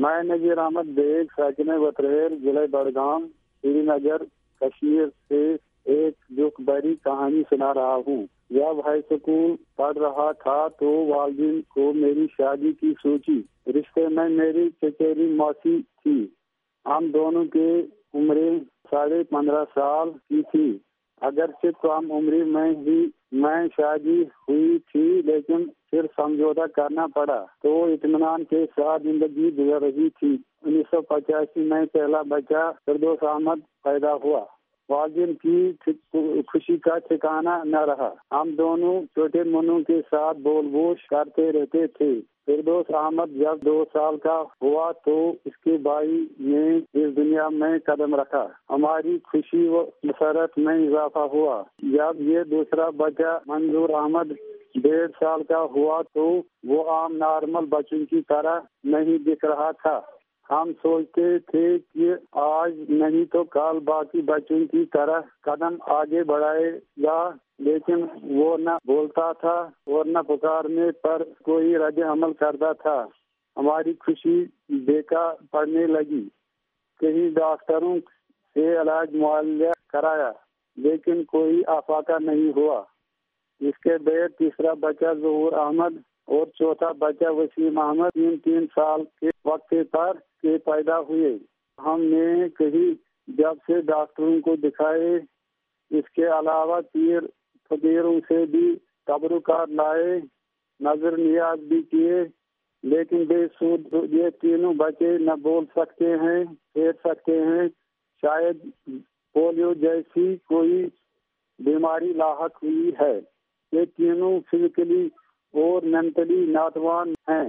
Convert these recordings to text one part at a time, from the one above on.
میں نذیر احمد بیگ ساکن وترہل ضلع بڑگام سری نگر کشمیر سے ایک دکھ بھری کہانی سنا رہا ہوں۔ جب ہائی اسکول پڑھ رہا تھا تو والدین کو میری شادی کی سوچی۔ رشتے میں میری چچیری موسی تھی۔ ہم دونوں کی عمریں 15.5 سال کی تھی۔ اگرچہ کم عمری میں شادی ہوئی تھی، لیکن پھر سمجھوتا کرنا پڑا تو اطمینان کے ساتھ زندگی گزر رہی تھی۔ 1985 میں پہلا بچہ فردوس احمد پیدا ہوا۔ والدین کی خوشی کا ٹھکانہ نہ رہا۔ ہم دونوں چھوٹے منوں کے ساتھ بول بوش کرتے رہتے تھے۔ فردوس احمد جب 2 سال کا ہوا تو اس کے بھائی نے اس دنیا میں قدم رکھا۔ ہماری خوشی و مسرت میں اضافہ ہوا۔ جب یہ دوسرا بچہ منظور احمد 1.5 سال کا ہوا تو وہ عام نارمل بچوں کی طرح نہیں دکھ رہا تھا۔ ہم سوچتے تھے کہ آج نہیں تو کل باقی بچوں کی طرح قدم آگے بڑھائے گا، لیکن وہ نہ بولتا تھا اور نہ پکارنے پر کوئی رد عمل کرتا تھا۔ ہماری خوشی بیکا پڑنے لگی۔ کئی ڈاکٹروں سے علاج معالجہ کرایا، لیکن کوئی افاقہ نہیں ہوا۔ اس کے بعد تیسرا بچہ ظہور احمد اور چوتھا بچہ وسیم احمد 3 سال کے وقت پر پیدا ہوئے۔ ہم نے کہیں جب سے ڈاکٹروں کو دکھائے، اس کے علاوہ پیر فقیروں سے بھی تبرکات لائے، نظر نیاز بھی کیے، لیکن بے سود۔ یہ تینوں بچے نہ بول سکتے ہیں، پھیر سکتے ہیں۔ شاید پولیو جیسی کوئی بیماری لاحق ہوئی ہے۔ یہ تینوں فزیکلی اور مینٹلی ناتوان ہیں۔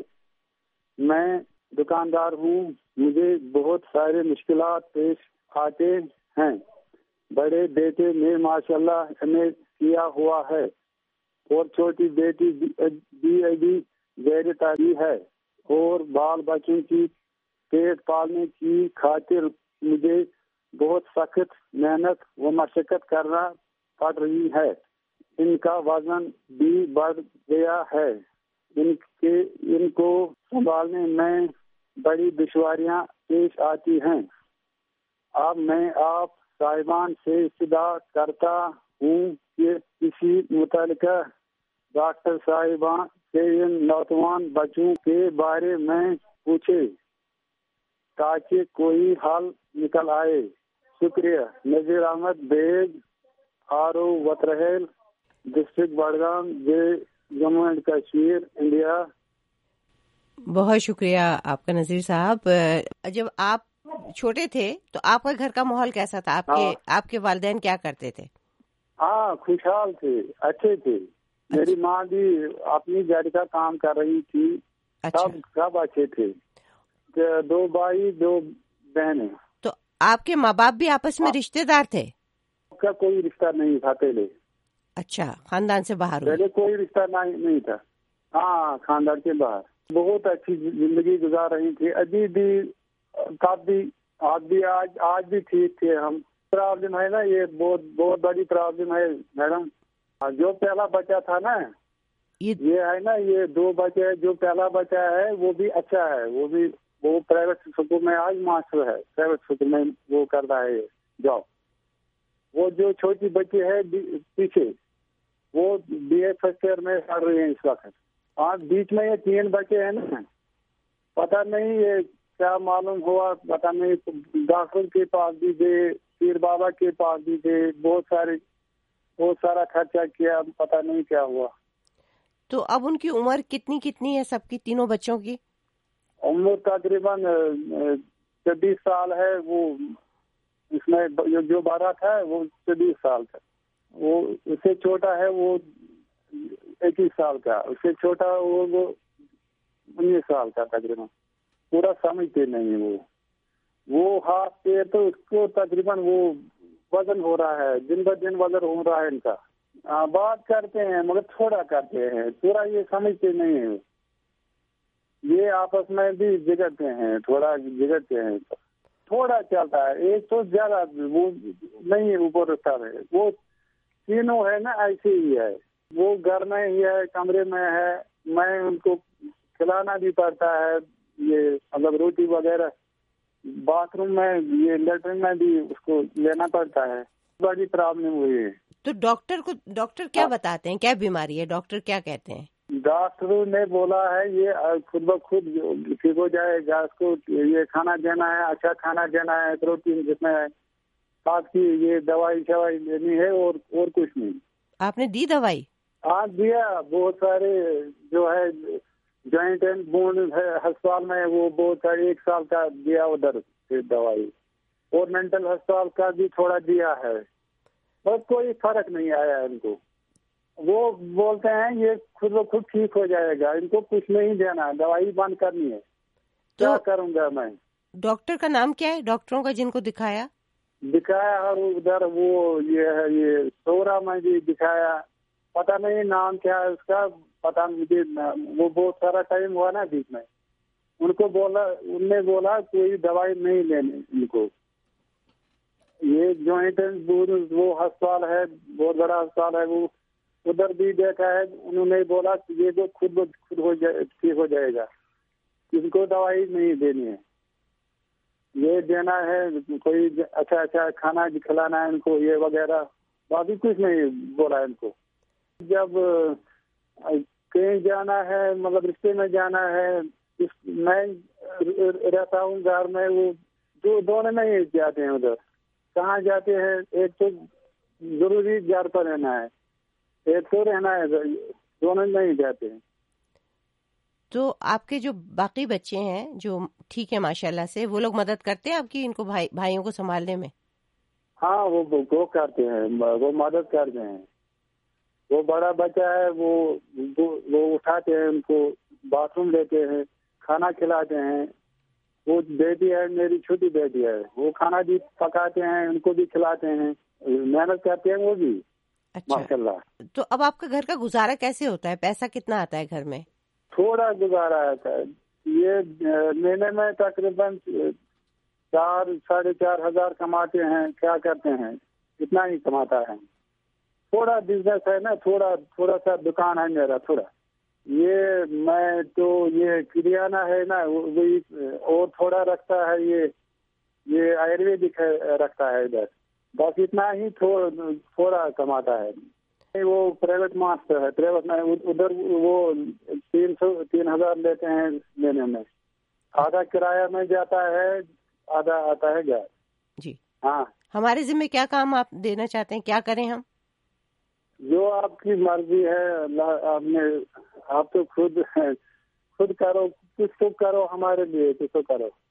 میں دکاندار ہوں، مجھے بہت سارے مشکلات پیش آتے ہیں۔ بڑے بیٹے نے ماشاءاللہ ایم.اے کیا ہوا ہے اور چھوٹی بیٹی بی ابھی زیر تعلیم ہے، اور بال بچوں کی پیٹ پالنے کی خاطر مجھے بہت سخت محنت و مشقت کرنا پڑ رہی ہے۔ ان کا وزن بھی بڑھ گیا ہے۔ ان کو سنبھالنے میں بڑی دشواریاں پیش آتی ہیں۔ اب میں آپ صاحبان سے استدعا کرتا ہوں کہ کسی متعلقہ ڈاکٹر صاحبان سے ان نوجوان بچوں کے بارے میں پوچھے تاکہ کوئی حل نکل آئے۔ شکریہ۔ Nazir Ahmad Beg, RO. Watrahal, district Budgam, Jammu and Kashmir, India. بہت شکریہ آپ کا نذیر صاحب۔ جب آپ چھوٹے تھے تو آپ کا گھر کا ماحول کیسا تھا؟ آپ کے والدین کیا کرتے تھے؟ ہاں، خوشحال تھے، اچھے تھے۔ میری ماں بھی اپنی گھر کا کام کر رہی تھی۔ سب اچھے تھے۔ 2 بھائی 2 بہنیں۔ تو آپ کے ماں باپ بھی آپس میں رشتے دار تھے؟ کا کوئی رشتہ نہیں تھا پہلے۔ اچھا، خاندان سے باہر؟ پہلے کوئی رشتہ نہیں تھا۔ ہاں، خاندان کے باہر۔ بہت اچھی زندگی گزار رہی تھی۔ ابھی بھی، تب بھی، آج بھی ٹھیک تھے ہم۔ پرابلم ہے نا، یہ بہت بڑی پرابلم ہے میڈم۔ جو پہلا بچہ تھا نا، یہ ہے نا، یہ 2 بچے، جو پہلا بچہ ہے وہ بھی اچھا ہے۔ وہ پرائیویٹ اسکول میں آج ماسٹر ہے، پرائیویٹ اسکول میں وہ کر رہا ہے جاب۔ وہ جو چھوٹی بچی ہے پیچھے، وہ BA فرسٹ ایئر میں پڑھ رہی ہیں اس وقت۔ آج بیچ میں یہ 3 بچے ہیں نا، پتہ نہیں یہ کیا معلوم ہوا، پتہ نہیں۔ ڈاکٹر کے پاس بھی گئے، پیر بابا کے پاس بھی گئے، بہت سارا خرچہ کیا، پتہ نہیں کیا ہوا۔ تو اب ان کی عمر کتنی ہے سب کی، تینوں بچوں کی؟ عمر تقریباً 26 سال ہے۔ وہ اس میں جو بڑا تھا وہ 26 سال کا، وہ اس سے چھوٹا ہے وہ 21 سال کا، اس سے چھوٹا وہ 19 سال کا تقریباً۔ پورا سمجھتے نہیں وہ ہاتھ پیر تو اس کو تقریباً وہ وزن ہو رہا ہے، دن بہ دن وزن ہو رہا ہے ان کا۔ بات کرتے ہیں مگر تھوڑا کرتے ہیں، پورا یہ سمجھتے نہیں ہیں۔ یہ آپس میں بھی جگڑتے ہیں، تھوڑا چلتا ہے۔ ایک تو زیادہ وہ نہیں اوپر اٹھتا ہے۔ وہ تینوں ہے نا ایسے ہی ہے۔ وہ گھر میں ہی ہے، کمرے میں ہے، میں ان کو کھلانا بھی پڑتا ہے، یہ مطلب روٹی وغیرہ باتھ روم میں یہ لیٹرن میں بھی اس کو لینا پڑتا ہے. بڑی پرابلم ہوئی ہے. تو ڈاکٹر کیا بتاتے ہیں، کیا بیماری ہے، ڈاکٹر کیا کہتے ہیں؟ ڈاکٹر نے بولا ہے یہ خود بخود ٹھیک ہو جائے گا. اس کو یہ کھانا دینا ہے، اچھا کھانا دینا ہے، پروٹین جتنا ہے، باقی یہ دوائی شوائی لینی ہے اور کچھ نہیں. آپ نے دی دوائی؟ ہاں دیا. بہت سارے جو ہے جوائنٹ اینڈ بون ہسپتال میں وہ بہت سارے 1 سال کا دیا ادھر سے دوائی، اور مینٹل ہسپتال کا بھی تھوڑا دیا ہے، بس کوئی فرق نہیں آیا ان کو. وہ بولتے ہیں یہ خود بخود ٹھیک ہو جائے گا، ان کو کچھ نہیں دینا، دوائی بند کرنی ہے. کیا کروں گا میں؟ ڈاکٹر کا نام کیا ہے ڈاکٹروں کا جن کو دکھایا؟ اور ادھر وہ یہ سورا میں بھی دکھایا، پتہ نہیں نام کیا ہے اس کا، پتہ مجھے. وہ بہت سارا ٹائم ہوا نا بیچ میں. ان نے بولا کوئی دوائی نہیں لینی ان کو. یہ جوائنٹ اینڈ بون وہ ہسپتال ہے، بہت بڑا ہسپتال ہے، وہ ادھر بھی دیکھا ہے. انہوں نے بولا کہ یہ جو خود ٹھیک ہو جائے گا، ان کو دوائی نہیں دینی ہے، یہ دینا ہے کوئی اچھا کھانا کھلانا ہے ان کو، یہ وغیرہ. باقی کچھ نہیں بولا ان کو. جب کہیں جانا ہے، مطلب رشتے میں جانا ہے، میں رہتا ہوں گھر میں، وہ جو دونوں نہیں جاتے ہیں ادھر. کہاں جاتے ہیں؟ ایک تو ضروری گھر پر رہنا ہے، ایک تو رہنا ہے، دونوں نہیں جاتے ہیں. تو آپ کے جو باقی بچے ہیں جو ٹھیک ہے ماشاءاللہ سے، وہ لوگ مدد کرتے ہیں آپ کی ان کو بھائیوں کو سنبھالنے میں؟ ہاں وہ کرتے ہیں، وہ مدد کرتے ہیں. وہ بڑا بچہ ہے، وہ اٹھاتے ہیں ان کو، باتھ روم لیتے ہیں، کھانا کھلاتے ہیں. وہ بیٹی ہے میری، چھوٹی بیٹی ہے، وہ کھانا بھی پکاتے ہیں، ان کو بھی کھلاتے ہیں، محنت کرتے ہیں وہ بھی. اچھا ماشاءاللہ. تو اب آپ کا گھر کا گزارا کیسے ہوتا ہے؟ پیسہ کتنا آتا ہے گھر میں؟ تھوڑا گزارا آتا ہے. یہ مہینے میں تقریباً 4,000-4,500 ہزار کماتے ہیں. کیا کرتے ہیں، اتنا ہی کماتا ہے. تھوڑا بزنس ہے نا، تھوڑا سا دکان ہے میرا تھوڑا. یہ میں تو یہ کریانہ ہے نا وہی، اور تھوڑا رکھتا ہے یہ آیورویدک رکھتا ہے ادھر. بس اتنا ہی تھوڑا کماتا ہے. وہ پرائیویٹ ماسٹر ہے، پرائیویٹ میں ادھر وہ 3,000 لیتے ہیں لینے میں. آدھا کرایہ میں جاتا ہے، آدھا آتا ہے گھر. جی ہاں. ہمارے ذمہ کیا کام آپ دینا چاہتے ہیں، کیا کریں ہم؟ جو آپ کی مرضی ہے. اللہ آپ تو خود کرو، کچھ تو کرو ہمارے لیے، کچھ تو کرو.